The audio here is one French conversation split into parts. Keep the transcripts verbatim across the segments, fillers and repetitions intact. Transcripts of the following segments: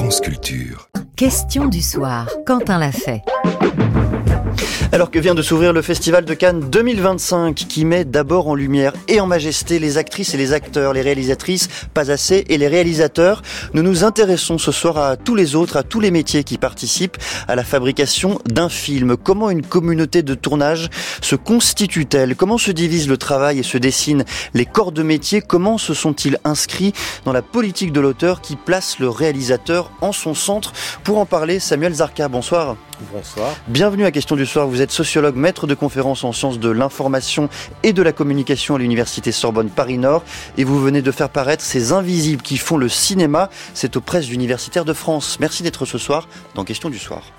France Culture. Question du soir, Quentin l'a fait. Alors que vient de s'ouvrir le Festival de Cannes deux mille vingt-cinq, qui met d'abord en lumière et en majesté les actrices et les acteurs, les réalisatrices, pas assez, et les réalisateurs, nous nous intéressons ce soir à tous les autres, à tous les métiers qui participent à la fabrication d'un film. Comment une communauté de tournage se constitue-t-elle ? Comment se divise le travail et se dessinent les corps de métier ? Comment se sont-ils inscrits dans la politique de l'auteur qui place le réalisateur en son centre ? Pour en parler, Samuel Zarka, bonsoir. Bonsoir. Bienvenue à Question du soir. Vous êtes sociologue, maître de conférences en sciences de l'information et de la communication à l'université Sorbonne Paris-Nord, et vous venez de faire paraître Ces invisibles qui font le cinéma. C'est aux presses universitaires de France. Merci d'être ce soir dans Question du soir.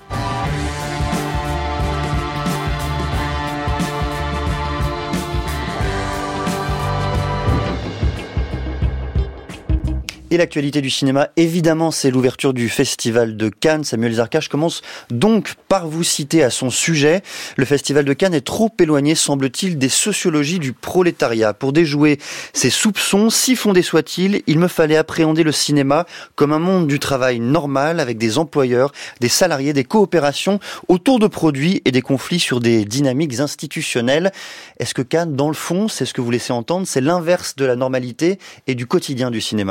Et l'actualité du cinéma, évidemment, c'est l'ouverture du Festival de Cannes. Samuel Zarka, je commence donc par vous citer à son sujet. Le Festival de Cannes est trop éloigné, semble-t-il, des sociologies du prolétariat. Pour déjouer ces soupçons, si fondés soient-ils, il me fallait appréhender le cinéma comme un monde du travail normal, avec des employeurs, des salariés, des coopérations autour de produits et des conflits sur des dynamiques institutionnelles. Est-ce que Cannes, dans le fond, c'est ce que vous laissez entendre, c'est l'inverse de la normalité et du quotidien du cinéma ?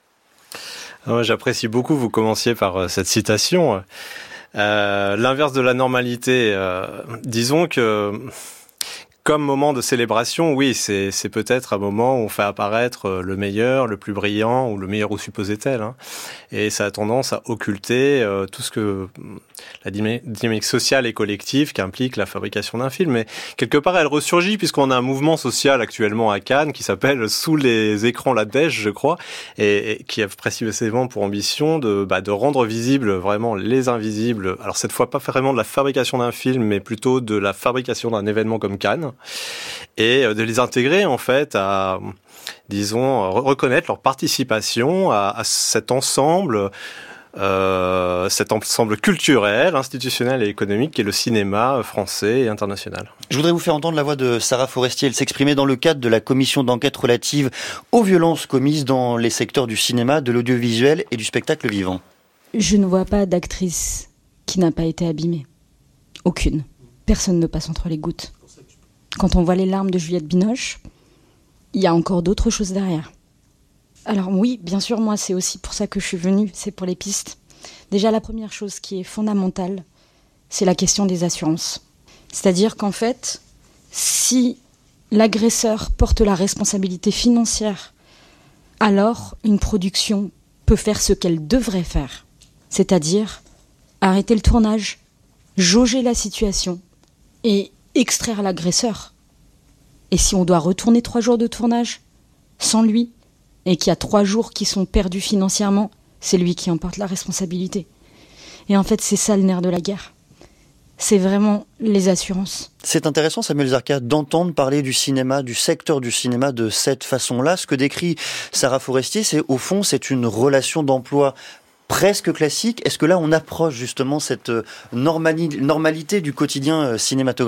Moi, j'apprécie beaucoup, vous commenciez par euh, cette citation. Euh, l'inverse de la normalité, euh, disons que comme moment de célébration, oui, c'est, c'est peut-être un moment où on fait apparaître le meilleur, le plus brillant, ou le meilleur ou supposé tel. Hein. Et ça a tendance à occulter euh, tout ce que la dynamique sociale et collective qu'implique la fabrication d'un film. Mais quelque part, elle ressurgit puisqu'on a un mouvement social actuellement à Cannes qui s'appelle Sous les écrans la dèche, je crois, et, et qui a précisément pour ambition de, bah, de rendre visibles vraiment les invisibles. Alors cette fois, pas vraiment de la fabrication d'un film, mais plutôt de la fabrication d'un événement comme Cannes. Et de les intégrer en fait à, disons, reconnaître leur participation à, à cet ensemble, euh, cet ensemble culturel, institutionnel et économique qu'est le cinéma français et international. Je voudrais vous faire entendre la voix de Sarah Forestier. Elle s'exprimait dans le cadre de la commission d'enquête relative aux violences commises dans les secteurs du cinéma, de l'audiovisuel et du spectacle vivant. Je ne vois pas d'actrice qui n'a pas été abîmée. Aucune. Personne ne passe entre les gouttes. Quand on voit les larmes de Juliette Binoche, il y a encore d'autres choses derrière. Alors oui, bien sûr, moi, c'est aussi pour ça que je suis venue, c'est pour les pistes. Déjà, la première chose qui est fondamentale, c'est la question des assurances. C'est-à-dire qu'en fait, si l'agresseur porte la responsabilité financière, alors une production peut faire ce qu'elle devrait faire. C'est-à-dire arrêter le tournage, jauger la situation et extraire l'agresseur. Et si on doit retourner trois jours de tournage sans lui, et qu'il y a trois jours qui sont perdus financièrement, c'est lui qui en porte la responsabilité. Et en fait, c'est ça le nerf de la guerre. C'est vraiment les assurances. C'est intéressant, Samuel Zarka, d'entendre parler du cinéma, du secteur du cinéma de cette façon-là. Ce que décrit Sarah Forestier, c'est au fond, c'est une relation d'emploi presque classique. Est-ce que là, on approche justement cette normali- normalité du quotidien cinématographique ?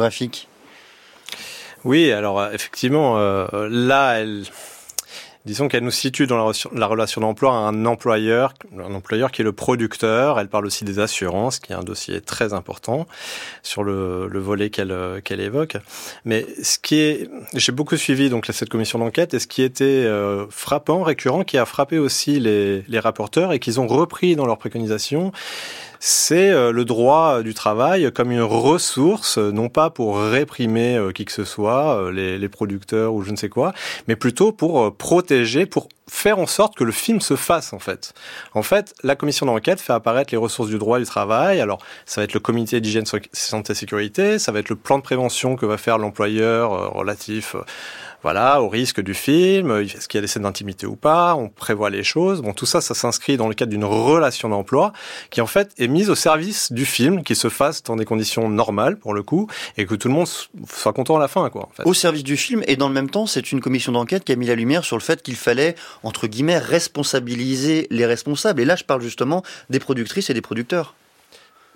Oui, alors effectivement, euh, là, elle... disons qu'elle nous situe dans la, la relation d'emploi à un employeur, un employeur qui est le producteur. Elle parle aussi des assurances, qui est un dossier très important sur le, le volet qu'elle, qu'elle évoque. Mais ce qui est, j'ai beaucoup suivi donc cette commission d'enquête, et ce qui était euh, frappant, récurrent, qui a frappé aussi les, les rapporteurs et qu'ils ont repris dans leurs préconisations, c'est le droit du travail comme une ressource, non pas pour réprimer qui que ce soit, les, les producteurs ou je ne sais quoi, mais plutôt pour protéger, pour faire en sorte que le film se fasse, en fait. En fait, la commission d'enquête fait apparaître les ressources du droit du travail. Alors, ça va être le comité d'hygiène, santé et sécurité, ça va être le plan de prévention que va faire l'employeur euh, relatif euh, voilà, au risque du film, est-ce qu'il y a des scènes d'intimité ou pas, on prévoit les choses. Bon, tout ça, ça s'inscrit dans le cadre d'une relation d'emploi qui, en fait, est mise au service du film, qui se fasse dans des conditions normales, pour le coup, et que tout le monde soit content à la fin, quoi, en fait. Au service du film, et dans le même temps, c'est une commission d'enquête qui a mis la lumière sur le fait qu'il fallait, entre guillemets, responsabiliser les responsables. Et là, je parle justement des productrices et des producteurs.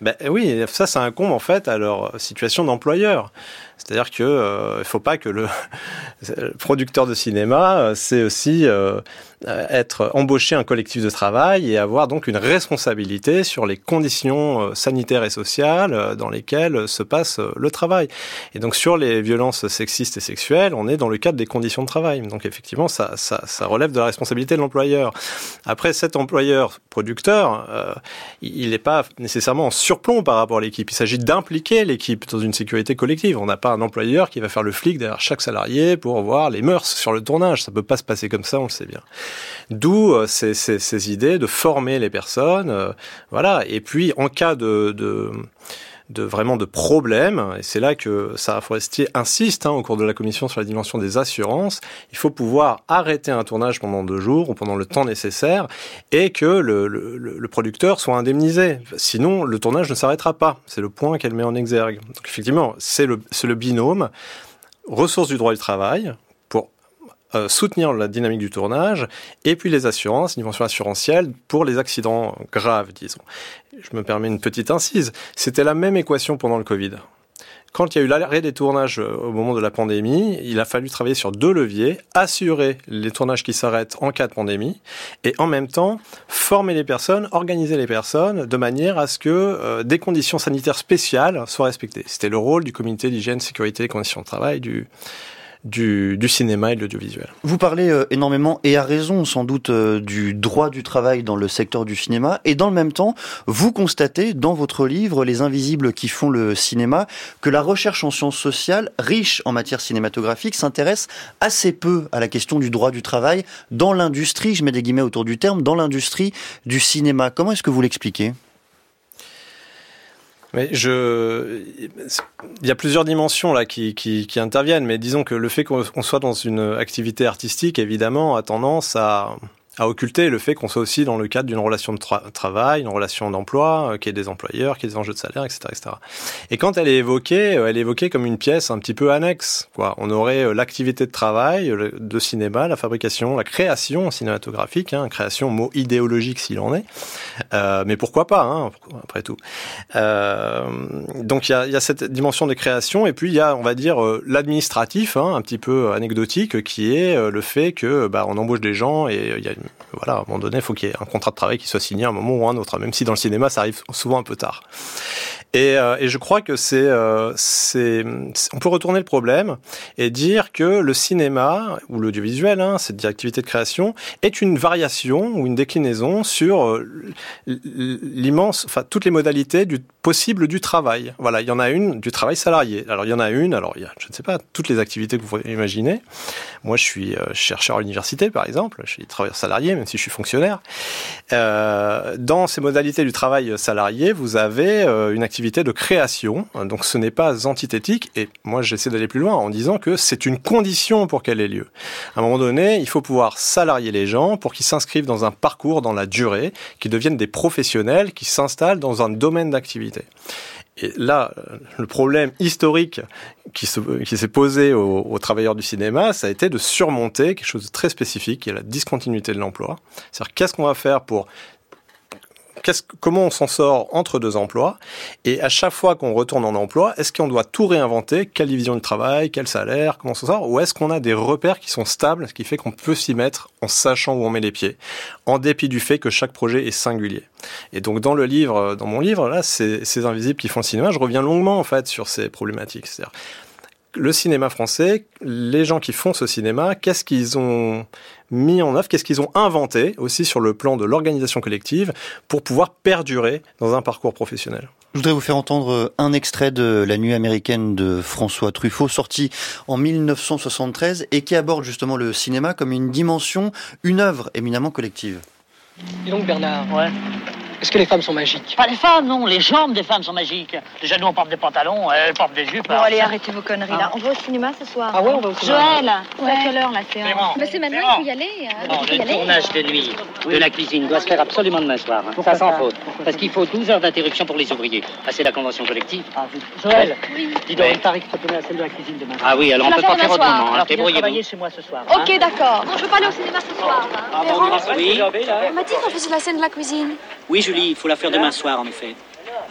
Ben oui, ça, ça incombe en fait à leur situation d'employeur. C'est-à-dire qu'il euh, ne faut pas que le, le producteur de cinéma, euh, c'est aussi euh, être embauché un collectif de travail et avoir donc une responsabilité sur les conditions euh, sanitaires et sociales euh, dans lesquelles se passe euh, le travail. Et donc sur les violences sexistes et sexuelles, on est dans le cadre des conditions de travail. Donc effectivement, ça, ça, ça relève de la responsabilité de l'employeur. Après, cet employeur producteur, euh, il n'est pas nécessairement en surplomb par rapport à l'équipe. Il s'agit d'impliquer l'équipe dans une sécurité collective. On n'a pas un employeur qui va faire le flic derrière chaque salarié pour voir les mœurs sur le tournage. Ça peut pas se passer comme ça, on le sait bien. D'où euh, ces, ces, ces idées de former les personnes, euh, voilà. Et puis en cas de, de de vraiment de problèmes, et c'est là que Sarah Forestier insiste hein, au cours de la commission sur la dimension des assurances, il faut pouvoir arrêter un tournage pendant deux jours ou pendant le temps nécessaire et que le, le, le producteur soit indemnisé. Sinon, le tournage ne s'arrêtera pas. C'est le point qu'elle met en exergue. Donc effectivement, c'est le, c'est le binôme ressources du droit du travail pour euh, soutenir la dynamique du tournage et puis les assurances, dimension assurantielle pour les accidents graves, disons. Je me permets une petite incise. C'était la même équation pendant le Covid. Quand il y a eu l'arrêt des tournages au moment de la pandémie, il a fallu travailler sur deux leviers, assurer les tournages qui s'arrêtent en cas de pandémie et en même temps former les personnes, organiser les personnes de manière à ce que euh, des conditions sanitaires spéciales soient respectées. C'était le rôle du comité d'hygiène, sécurité et conditions de travail du Du, du cinéma et de l'audiovisuel. Vous parlez euh, énormément, et à raison sans doute, euh, du droit du travail dans le secteur du cinéma, et dans le même temps, vous constatez dans votre livre, Les Invisibles qui font le cinéma, que la recherche en sciences sociales, riche en matière cinématographique, s'intéresse assez peu à la question du droit du travail dans l'industrie, je mets des guillemets autour du terme, dans l'industrie du cinéma. Comment est-ce que vous l'expliquez ? Mais je, il y a plusieurs dimensions là qui, qui, qui interviennent, mais disons que le fait qu'on soit dans une activité artistique, évidemment, a tendance à, à occulter le fait qu'on soit aussi dans le cadre d'une relation de tra- travail, une relation d'emploi, euh, qui est des employeurs, qui est des enjeux de salaire, et cetera, et cetera. Et quand elle est évoquée, euh, elle est évoquée comme une pièce un petit peu annexe, quoi. On aurait euh, l'activité de travail, euh, de cinéma, la fabrication, la création cinématographique, hein, création, mot idéologique s'il en est, euh, mais pourquoi pas, hein, après tout. Euh, donc il y a, il y a cette dimension de création, et puis il y a, on va dire, euh, l'administratif, hein, un petit peu anecdotique, qui est euh, le fait que, bah, on embauche des gens et il euh, y a voilà, à un moment donné, il faut qu'il y ait un contrat de travail qui soit signé à un moment ou à un autre, même si dans le cinéma, ça arrive souvent un peu tard. Et, euh, et je crois que c'est, euh, c'est, on peut retourner le problème et dire que le cinéma ou l'audiovisuel, hein, cette activité de création, est une variation ou une déclinaison sur euh, l'immense, enfin toutes les modalités du possible du travail. Voilà, il y en a une du travail salarié. Alors il y en a une, alors il y a, je ne sais pas, toutes les activités que vous pouvez imaginer. Moi, je suis euh, chercheur à l'université, par exemple. Je suis travailleur salarié, même si je suis fonctionnaire. Euh, dans ces modalités du travail salarié, vous avez euh, une activité de création, donc ce n'est pas antithétique, et moi j'essaie d'aller plus loin en disant que c'est une condition pour qu'elle ait lieu. À un moment donné, il faut pouvoir salarier les gens pour qu'ils s'inscrivent dans un parcours dans la durée, qu'ils deviennent des professionnels, qui s'installent dans un domaine d'activité. Et là, le problème historique qui, se, qui s'est posé aux, aux travailleurs du cinéma, ça a été de surmonter quelque chose de très spécifique, qui est la discontinuité de l'emploi. C'est-à-dire, qu'est-ce qu'on va faire pour... Qu'est-ce, comment on s'en sort entre deux emplois, et à chaque fois qu'on retourne en emploi, est-ce qu'on doit tout réinventer, quelle division du travail, quel salaire, comment on s'en sort, ou est-ce qu'on a des repères qui sont stables, ce qui fait qu'on peut s'y mettre en sachant où on met les pieds, en dépit du fait que chaque projet est singulier. Et donc dans le livre, dans mon livre, là, c'est Ces Invisibles qui font le cinéma, je reviens longuement en fait sur ces problématiques. C'est-à-dire, le cinéma français, les gens qui font ce cinéma, qu'est-ce qu'ils ont mis en œuvre, qu'est-ce qu'ils ont inventé aussi sur le plan de l'organisation collective pour pouvoir perdurer dans un parcours professionnel. Je voudrais vous faire entendre un extrait de La Nuit américaine de François Truffaut, sorti en mille neuf cent soixante-treize et qui aborde justement le cinéma comme une dimension, une œuvre éminemment collective. Dis donc Bernard, ouais. Est-ce que les femmes sont magiques? Pas les femmes, non. Les jambes des femmes sont magiques. Déjà, nous, on porte des pantalons, elles portent des jupes. Bon, allez, ça... arrêtez vos conneries, là. On va au cinéma ce soir. Ah ouais, on va au cinéma. Joël, c'est ouais. À quelle heure, la séance? C'est, bon. Bah, c'est maintenant, il faut y aller. Hein. Non, le tournage de nuit de la cuisine doit se faire absolument demain soir. Hein. Ça, sans faute. Parce qu'il faut douze heures d'interruption pour les ouvriers. Ah, c'est la convention collective. Ah, Joël, oui. Dis donc, une tarif pour donner à celle de la cuisine demain. Ah oui, alors on peut pas faire autrement. Alors, débrouillez-vous. Chez moi ce soir. Ok, d'accord. Non, je veux pas aller au cinéma ce soir. Ah, bon, oui. On m'a dit qu'on faisait la scène de la cuisine. Oui, Julie, il faut la faire demain soir, en effet.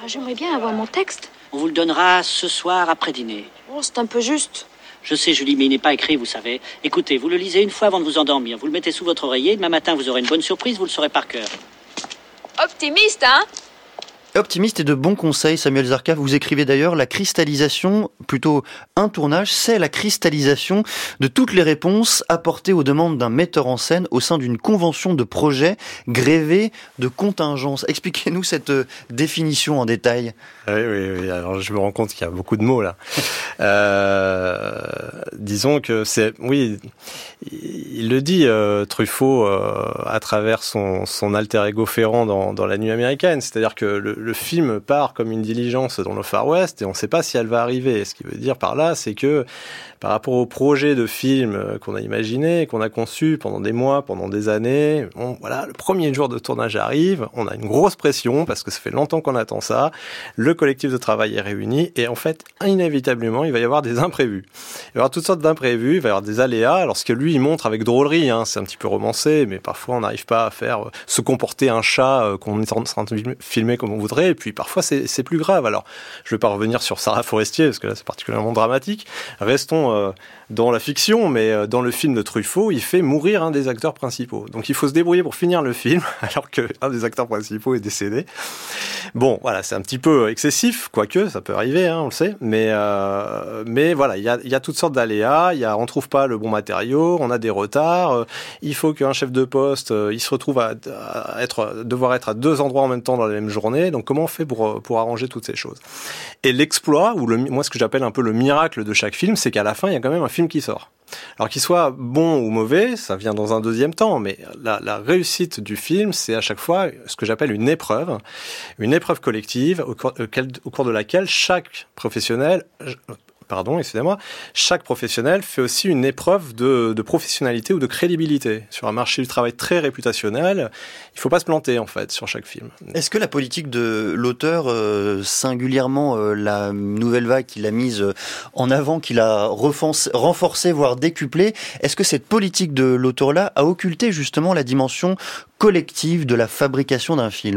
Ah, j'aimerais bien avoir mon texte. On vous le donnera ce soir après dîner. Oh, c'est un peu juste. Je sais, Julie, mais il n'est pas écrit, vous savez. Écoutez, vous le lisez une fois avant de vous endormir. Vous le mettez sous votre oreiller. Demain matin, vous aurez une bonne surprise. Vous le saurez par cœur. Optimiste, hein? Optimiste et de bons conseils, Samuel Zarka. Vous écrivez d'ailleurs la cristallisation, plutôt un tournage, c'est la cristallisation de toutes les réponses apportées aux demandes d'un metteur en scène au sein d'une convention de projet grévée de contingences. Expliquez-nous cette euh, définition en détail. Oui, oui, oui. Alors, je me rends compte qu'il y a beaucoup de mots là. euh, disons que c'est, oui, il le dit, euh, Truffaut, euh, à travers son, son alter ego Ferrand dans, dans La Nuit américaine. C'est-à-dire que le, le film part comme une diligence dans le Far West et on ne sait pas si elle va arriver. Ce qui veut dire par là, c'est que par rapport au projet de film qu'on a imaginé, qu'on a conçu pendant des mois, pendant des années, bon, voilà, le premier jour de tournage arrive, on a une grosse pression parce que ça fait longtemps qu'on attend ça. Le collectif de travail est réuni et en fait, inévitablement, il va y avoir des imprévus. Il va y avoir toutes sortes d'imprévus, il va y avoir des aléas. Alors ce que lui, il montre avec drôlerie, hein, c'est un petit peu romancé, mais parfois on n'arrive pas à faire euh, se comporter un chat euh, qu'on est en train de filmer comme on voudrait. Et puis parfois c'est, c'est plus grave. Alors je ne vais pas revenir sur Sarah Forestier parce que là c'est particulièrement dramatique. Restons euh, dans la fiction, mais euh, dans le film de Truffaut, il fait mourir un des acteurs principaux. Donc il faut se débrouiller pour finir le film alors qu'un des acteurs principaux est décédé. Bon, voilà, c'est un petit peu excessif, quoique ça peut arriver, hein, on le sait. Mais euh, mais voilà, il y a il y a toutes sortes d'aléas. Il y a on trouve pas le bon matériau, on a des retards. Euh, il faut qu'un chef de poste, euh, il se retrouve à, à être devoir être à deux endroits en même temps dans la même journée. Donc comment on fait pour pour arranger toutes ces choses? Et l'exploit, ou le moi ce que j'appelle un peu le miracle de chaque film, c'est qu'à la fin il y a quand même un film qui sort. Alors qu'il soit bon ou mauvais, ça vient dans un deuxième temps, mais la, la réussite du film, c'est à chaque fois ce que j'appelle une épreuve, une épreuve collective au cours, au cours de laquelle chaque professionnel, pardon, excusez-moi, chaque professionnel fait aussi une épreuve de, de professionnalité ou de crédibilité. Sur un marché du travail très réputationnel, il ne faut pas se planter en fait sur chaque film. Est-ce que la politique de l'auteur, euh, singulièrement euh, la Nouvelle Vague qu'il a mise en avant, qu'il a renforcée, voire décuplée, est-ce que cette politique de l'auteur-là a occulté justement la dimension collective de la fabrication d'un film ?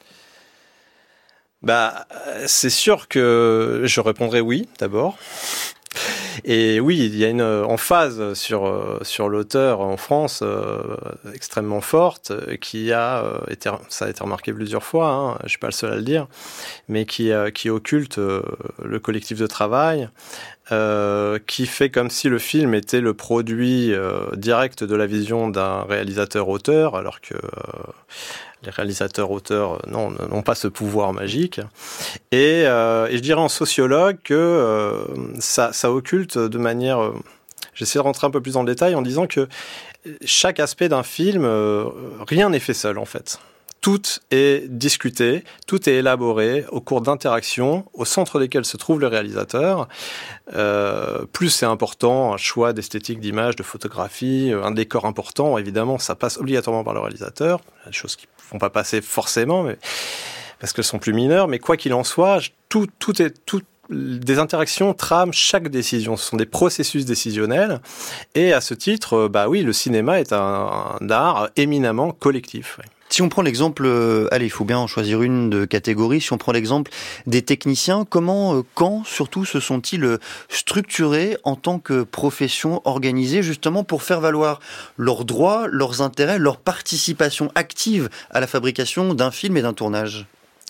Bah, c'est sûr que je répondrai oui, d'abord. Et oui, il y a une emphase sur sur l'auteur en France euh, extrêmement forte, qui a euh, été, ça a été remarqué plusieurs fois, hein, je suis pas le seul à le dire, mais qui euh, qui occulte euh, le collectif de travail, euh, qui fait comme si le film était le produit euh, direct de la vision d'un réalisateur-auteur, alors que euh, les réalisateurs-auteurs non, n'ont pas ce pouvoir magique. Et, euh, et je dirais en sociologue que euh, ça, ça occulte de manière... Euh, j'essaie de rentrer un peu plus dans le détail en disant que chaque aspect d'un film, euh, rien n'est fait seul en fait. Tout est discuté, tout est élaboré au cours d'interactions au centre desquelles se trouve le réalisateur. Euh, plus c'est important, un choix d'esthétique, d'image, de photographie, un décor important, évidemment, ça passe obligatoirement par le réalisateur. Des choses qui ne vont pas passer forcément, mais, parce qu'elles sont plus mineures. Mais quoi qu'il en soit, tout, tout est... Tout, des interactions trament chaque décision. Ce sont des processus décisionnels. Et à ce titre, bah oui, le cinéma est un, un art éminemment collectif. Oui. Si on prend l'exemple, euh, allez, il faut bien en choisir une de catégorie, si on prend l'exemple des techniciens, comment, euh, quand surtout se sont-ils structurés en tant que profession organisée justement pour faire valoir leurs droits, leurs intérêts, leur participation active à la fabrication d'un film et d'un tournage ?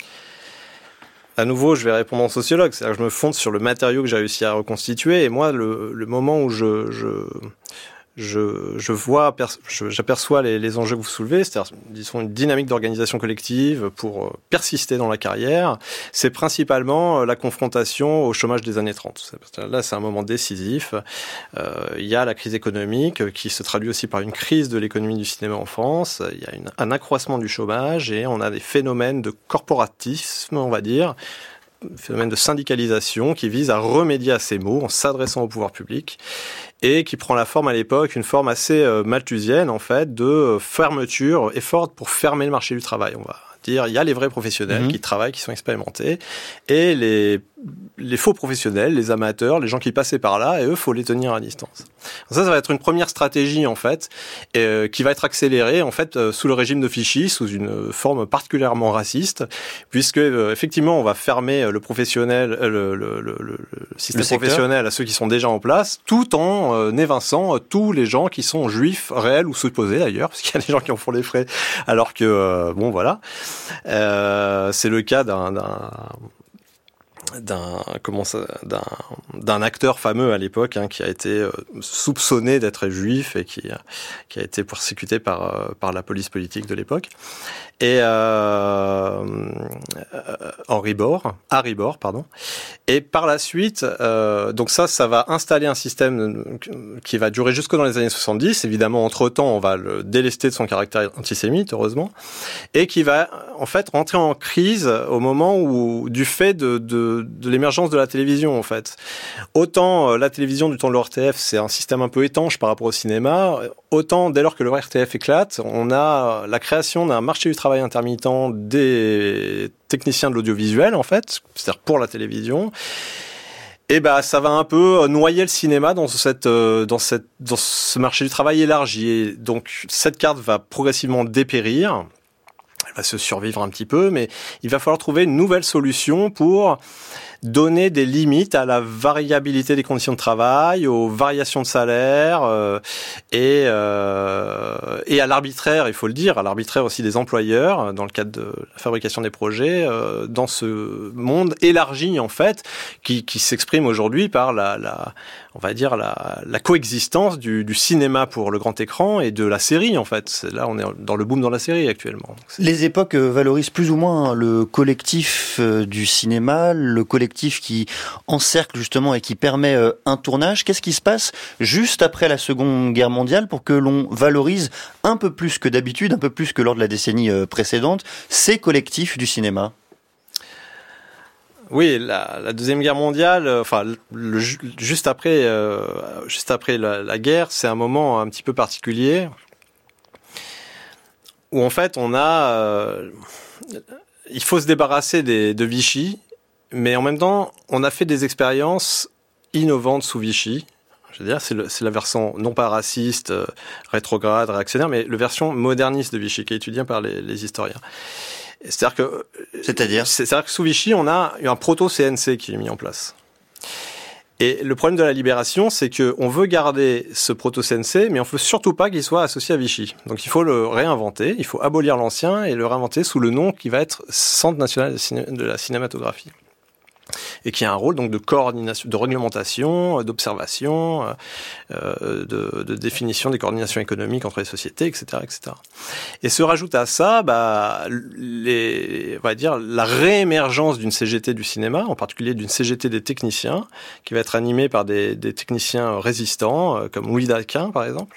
À nouveau, je vais répondre en sociologue, c'est-à-dire que je me fonde sur le matériau que j'ai réussi à reconstituer, et moi, le, le moment où je... je Je, je vois, je, j'aperçois les, les enjeux que vous soulevez, c'est-à-dire, disons, une dynamique d'organisation collective pour persister dans la carrière. C'est principalement la confrontation au chômage des années trente. Là, c'est un moment décisif. Euh, il y a la crise économique qui se traduit aussi par une crise de l'économie du cinéma en France. Il y a une, un accroissement du chômage et on a des phénomènes de corporatisme, on va dire, phénomène de syndicalisation qui vise à remédier à ces maux en s'adressant au pouvoir public et qui prend la forme à l'époque, une forme assez euh, malthusienne en fait, de fermeture et forte pour fermer le marché du travail. On va C'est-à-dire, il y a les vrais professionnels mmh. qui travaillent, qui sont expérimentés, et les, les faux professionnels, les amateurs, les gens qui passaient par là, et eux, faut les tenir à distance. Donc ça, ça va être une première stratégie, en fait, et, euh, qui va être accélérée, en fait, euh, sous le régime de Vichy, sous une forme particulièrement raciste, puisque, euh, effectivement, on va fermer le professionnel, euh, le, le, le, le système le professionnel à ceux qui sont déjà en place, tout en euh, évinçant euh, tous les gens qui sont juifs, réels ou supposés, d'ailleurs, parce qu'il y a des gens qui en font les frais, alors que, euh, bon, voilà. Euh, c'est le cas d'un, d'un, d'un, comment ça, d'un, d'un acteur fameux à l'époque, hein, qui a été euh, soupçonné d'être juif et qui, qui a été persécuté par, euh, par la police politique de l'époque. Et euh, Henri Bor, Harry Bor, pardon. Et par la suite, euh, donc ça, ça va installer un système qui va durer jusque dans les années soixante-dix. Évidemment, entre-temps, on va le délester de son caractère antisémite, heureusement, et qui va en fait rentrer en crise au moment où, du fait de, de, de l'émergence de la télévision, en fait. Autant euh, la télévision du temps de l'O R T F, c'est un système un peu étanche par rapport au cinéma. Autant dès lors que le R T F éclate, on a la création d'un marché du travail intermittent des techniciens de l'audiovisuel, en fait, c'est-à-dire pour la télévision. Et bah, ça va un peu noyer le cinéma dans cette, dans cette, dans ce marché du travail élargi. Et donc, cette carte va progressivement dépérir. Elle va se survivre un petit peu, mais il va falloir trouver une nouvelle solution pour donner des limites à la variabilité des conditions de travail, aux variations de salaire euh, et, euh, et à l'arbitraire, il faut le dire, à l'arbitraire aussi des employeurs dans le cadre de la fabrication des projets, euh, dans ce monde élargi en fait, qui, qui s'exprime aujourd'hui par la, la, on va dire la, la coexistence du, du cinéma pour le grand écran et de la série en fait. Là, on est dans le boom dans la série actuellement. Les époques valorisent plus ou moins le collectif du cinéma, le collectif qui encercle justement et qui permet un tournage. Qu'est-ce qui se passe juste après la Seconde Guerre mondiale pour que l'on valorise un peu plus que d'habitude, un peu plus que lors de la décennie précédente, ces collectifs du cinéma ? Oui, la, la deuxième guerre mondiale, euh, enfin le, juste après, euh, juste après la, la guerre, c'est un moment un petit peu particulier où en fait on a, euh, il faut se débarrasser des, de Vichy. Mais en même temps, on a fait des expériences innovantes sous Vichy. Je veux dire, c'est, le, c'est la version non pas raciste, euh, rétrograde, réactionnaire, mais la version moderniste de Vichy, qui est étudiée par les, les historiens. C'est-à-dire que, C'est-à-dire c'est, c'est-à-dire que sous Vichy, on a eu un proto-C N C qui est mis en place. Et le problème de la libération, c'est qu'on veut garder ce proto-C N C, mais on ne veut surtout pas qu'il soit associé à Vichy. Donc il faut le réinventer, il faut abolir l'ancien et le réinventer sous le nom qui va être Centre national de la cinématographie. Et qui a un rôle donc de coordination, de réglementation, d'observation, euh, de, de définition des coordinations économiques entre les sociétés, et cetera, et cetera. Et se rajoute à ça, bah, les, on va dire, la réémergence d'une C G T du cinéma, en particulier d'une C G T des techniciens, qui va être animée par des, des techniciens résistants, comme Louis Daquin, par exemple.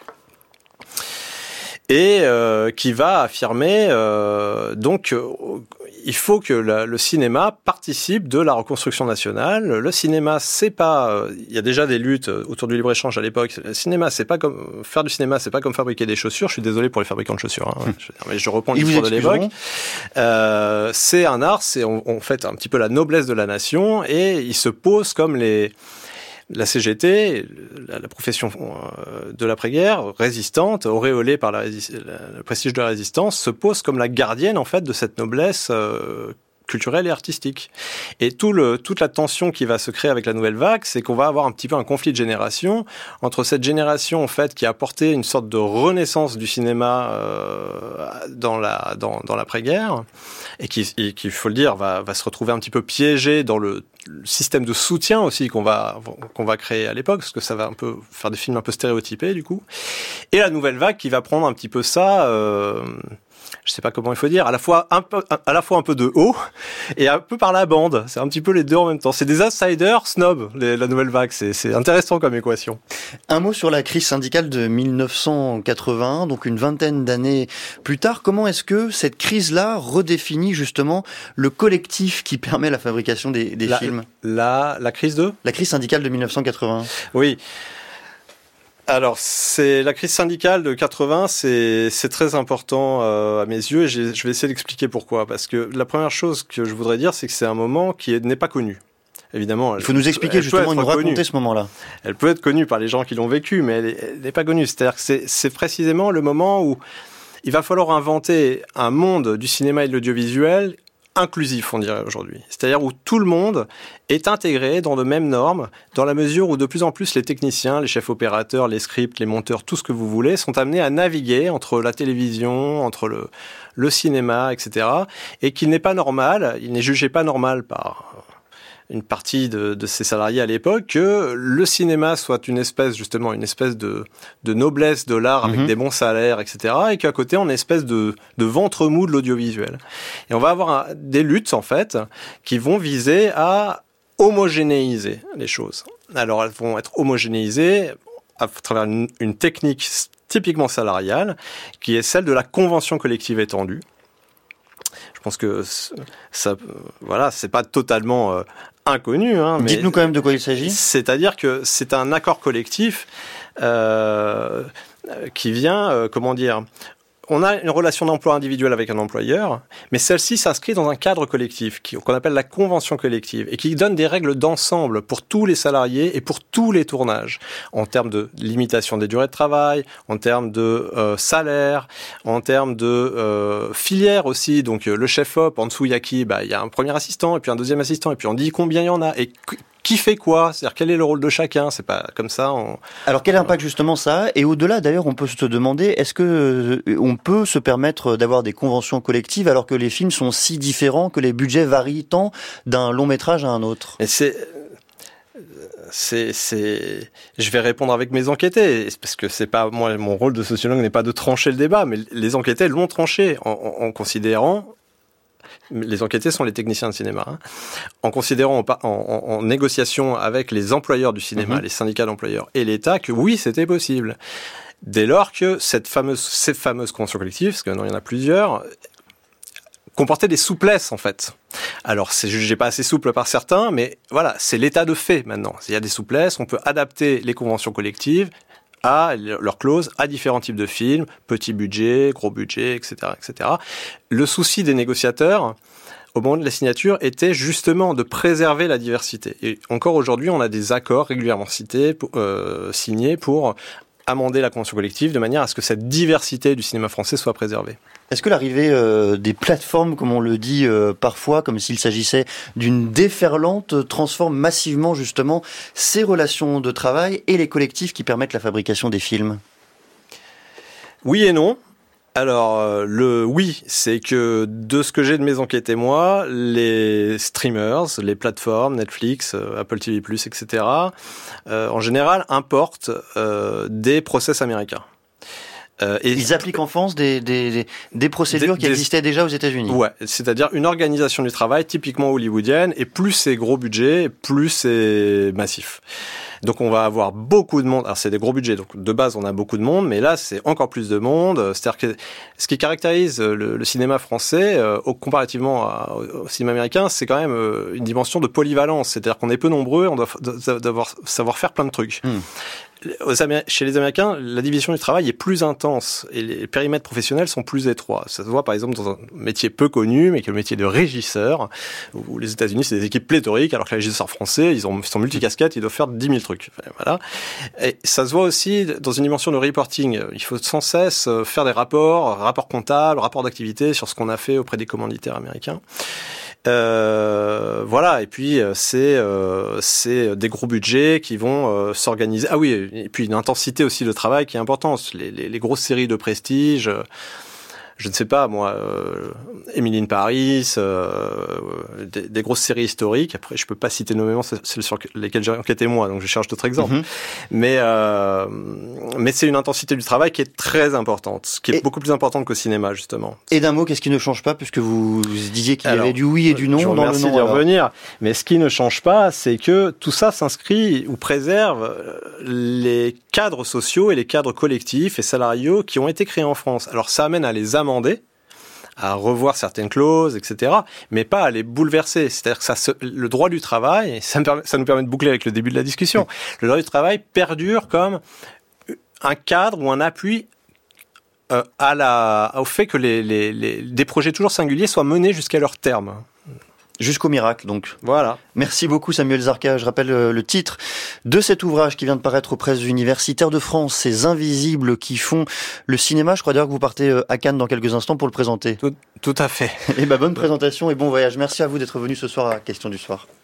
Et euh, qui va affirmer euh, donc euh, il faut que la, le cinéma participe de la reconstruction nationale. Le cinéma, c'est pas, euh, il y a déjà des luttes autour du libre-échange à l'époque. Le cinéma, c'est pas comme faire du cinéma, c'est pas comme fabriquer des chaussures. Je suis désolé pour les fabricants de chaussures, hein. je, mais je reprends l'histoire de l'époque. Euh, c'est un art, c'est on, on fait un petit peu la noblesse de la nation et il se pose comme les La C G T, la, la profession de l'après-guerre, résistante, auréolée par la, la, le prestige de la résistance, se pose comme la gardienne en fait de cette noblesse euh, culturelle et artistique. Et tout le, toute la tension qui va se créer avec la nouvelle vague, c'est qu'on va avoir un petit peu un conflit de génération entre cette génération en fait qui a apporté une sorte de renaissance du cinéma euh, dans la dans, dans l'après-guerre et qui, il faut le dire, va, va se retrouver un petit peu piégé dans le le système de soutien aussi qu'on va qu'on va créer à l'époque, parce que ça va un peu faire des films un peu stéréotypés du coup. Et la nouvelle vague qui va prendre un petit peu ça, euh, je sais pas comment il faut dire, à la fois un peu à la fois un peu de haut et un peu par la bande. C'est un petit peu les deux en même temps. C'est des outsiders snobs, les, la nouvelle vague. C'est, c'est intéressant comme équation. Un mot sur la crise syndicale de mille neuf cent quatre-vingt-un, donc une vingtaine d'années plus tard. Comment est-ce que cette crise-là redéfinit justement le collectif qui permet la fabrication des, des la, films? La, la crise de? La crise syndicale de mille neuf cent quatre-vingt-un. Oui. Alors, c'est la crise syndicale de quatre-vingts, c'est c'est très important euh, à mes yeux, et j'ai, je vais essayer d'expliquer pourquoi. Parce que la première chose que je voudrais dire, c'est que c'est un moment qui est, n'est pas connu. Évidemment, il faut nous expliquer justement, nous raconter connue. ce moment-là. Elle peut être connue par les gens qui l'ont vécu, mais elle n'est pas connue. C'est-à-dire que c'est, c'est précisément le moment où il va falloir inventer un monde du cinéma et de l'audiovisuel inclusif, on dirait aujourd'hui. C'est-à-dire où tout le monde est intégré dans de mêmes normes, dans la mesure où de plus en plus les techniciens, les chefs opérateurs, les scripts, les monteurs, tout ce que vous voulez, sont amenés à naviguer entre la télévision, entre le, le cinéma, et cetera. Et qu'il n'est pas normal, il n'est jugé pas normal par une partie de, de ces salariés à l'époque, que le cinéma soit une espèce, justement, une espèce de, de noblesse de l'art avec mmh. des bons salaires, et cetera, et qu'à côté, on ait une espèce de, de ventre mou de l'audiovisuel. Et on va avoir un, des luttes, en fait, qui vont viser à homogénéiser les choses. Alors, elles vont être homogénéisées à travers une, une technique typiquement salariale, qui est celle de la convention collective étendue. Je pense que ça, voilà, c'est pas totalement euh, inconnu. Hein, mais dites-nous quand même de quoi il s'agit. C'est-à-dire que c'est un accord collectif euh, qui vient, euh, comment dire, on a une relation d'emploi individuelle avec un employeur, mais celle-ci s'inscrit dans un cadre collectif qu'on appelle la convention collective et qui donne des règles d'ensemble pour tous les salariés et pour tous les tournages, en termes de limitation des durées de travail, en termes de euh, salaire, en termes de euh, filière aussi. Donc euh, le chef-op, en dessous il y a qui ? Bah, il y a un premier assistant et puis un deuxième assistant et puis on dit combien il y en a et qui fait quoi ? C'est-à-dire quel est le rôle de chacun ? C'est pas comme ça. On... Alors quel impact justement ça a ? Et au-delà d'ailleurs, on peut se demander, est-ce que euh, on peut se permettre d'avoir des conventions collectives alors que les films sont si différents, que les budgets varient tant d'un long métrage à un autre ? Et c'est c'est c'est je vais répondre avec mes enquêtés parce que c'est pas moi, mon rôle de sociologue n'est pas de trancher le débat, mais les enquêtés l'ont tranché en, en, en considérant. Les enquêtés sont les techniciens de cinéma, hein. En considérant en, en, en négociation avec les employeurs du cinéma, mmh. les syndicats d'employeurs et l'État, que oui, c'était possible. Dès lors que cette fameuse, ces fameuses conventions collectives, parce qu'il y en a plusieurs, comportaient des souplesses en fait. Alors c'est jugé pas assez souple par certains, mais voilà, c'est l'état de fait maintenant. Il y a des souplesses, on peut adapter les conventions collectives à leurs clauses, à différents types de films, petit budget, gros budget, et cetera, et cetera. Le souci des négociateurs, au moment de la signature, était justement de préserver la diversité. Et encore aujourd'hui, on a des accords régulièrement cités, euh, signés pour amender la convention collective de manière à ce que cette diversité du cinéma français soit préservée. Est-ce que l'arrivée euh, des plateformes, comme on le dit euh, parfois, comme s'il s'agissait d'une déferlante, transforme massivement justement ces relations de travail et les collectifs qui permettent la fabrication des films ? Oui et non. Alors, euh, le oui, c'est que de ce que j'ai de mes enquêtes et moi, les streamers, les plateformes, Netflix, euh, Apple T V plus, et cetera, euh, en général, importent euh, des process américains. Euh, et Ils appliquent en France des, des, des, des procédures des, qui existaient déjà aux États-Unis. Ouais, c'est-à-dire une organisation du travail typiquement hollywoodienne, et plus c'est gros budget, plus c'est massif. Donc on va avoir beaucoup de monde. Alors c'est des gros budgets, donc de base on a beaucoup de monde, mais là c'est encore plus de monde. C'est-à-dire que ce qui caractérise le, le cinéma français, euh, comparativement à, au cinéma américain, c'est quand même euh, une dimension de polyvalence. C'est-à-dire qu'on est peu nombreux, on doit devoir savoir faire plein de trucs. Mmh. Aux Amé- chez les Américains, la division du travail est plus intense et les périmètres professionnels sont plus étroits. Ça se voit par exemple dans un métier peu connu, mais qui est le métier de régisseur, où les États-Unis c'est des équipes pléthoriques, alors que les régisseurs français, ils, ont, ils sont multicasquettes, ils doivent faire dix mille trucs. Enfin, voilà. Et ça se voit aussi dans une dimension de reporting. Il faut sans cesse faire des rapports, rapports comptables, rapports d'activité sur ce qu'on a fait auprès des commanditaires américains. Euh, voilà, et puis c'est euh, c'est des gros budgets qui vont euh, s'organiser. Ah oui, et puis une intensité aussi de travail qui est importante. Les, les, les grosses séries de prestige. Euh, je ne sais pas moi, euh, Emily in Paris, euh, des, des grosses séries historiques. Après, je peux pas citer nommément celles sur lesquelles j'ai enquêté moi, donc je cherche d'autres exemples. Mm-hmm. Mais euh, mais c'est une intensité du travail qui est très importante, qui est et, beaucoup plus importante qu'au cinéma justement. Et d'un mot, qu'est-ce qui ne change pas, puisque vous, vous disiez qu'il alors, y avait du oui et du non je vous dans remercie le non. D'y revenir. Mais ce qui ne change pas, c'est que tout ça s'inscrit ou préserve les cadres sociaux et les cadres collectifs et salariaux qui ont été créés en France. Alors ça amène à les amender, à revoir certaines clauses, et cetera, mais pas à les bouleverser. C'est-à-dire que ça se, le droit du travail, ça, me permet, ça nous permet de boucler avec le début de la discussion, le droit du travail perdure comme un cadre ou un appui euh, à la, au fait que les, les, les, des projets toujours singuliers soient menés jusqu'à leur terme. Jusqu'au miracle, donc. Voilà. Merci beaucoup Samuel Zarka. Je rappelle le titre de cet ouvrage qui vient de paraître aux presses universitaires de France, Ces invisibles qui font le cinéma. Je crois d'ailleurs que vous partez à Cannes dans quelques instants pour le présenter. Tout, tout à fait. Et bah bonne présentation et bon voyage. Merci à vous d'être venu ce soir à Question du Soir.